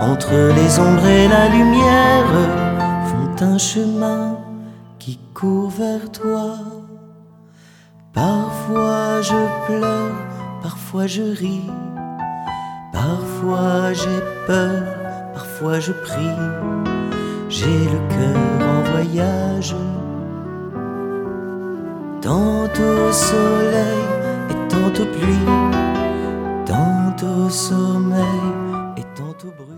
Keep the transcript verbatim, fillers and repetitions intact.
entre les ombres et la lumière, font un chemin qui court vers toi. Parfois je pleure, parfois je ris, parfois j'ai peur, parfois je prie. J'ai le cœur en voyage, tantôt soleil et tantôt pluie, tantôt sommeil et tantôt bruit.